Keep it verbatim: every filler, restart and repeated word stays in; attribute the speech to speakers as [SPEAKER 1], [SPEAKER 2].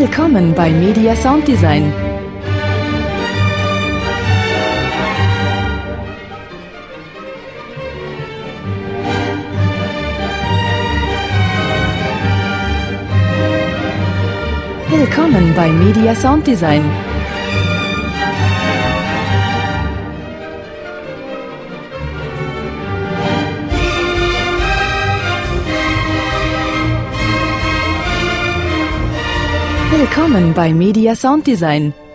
[SPEAKER 1] Willkommen bei Media Sound Design. Willkommen bei Media Sound Design. Willkommen bei Media Sound Design.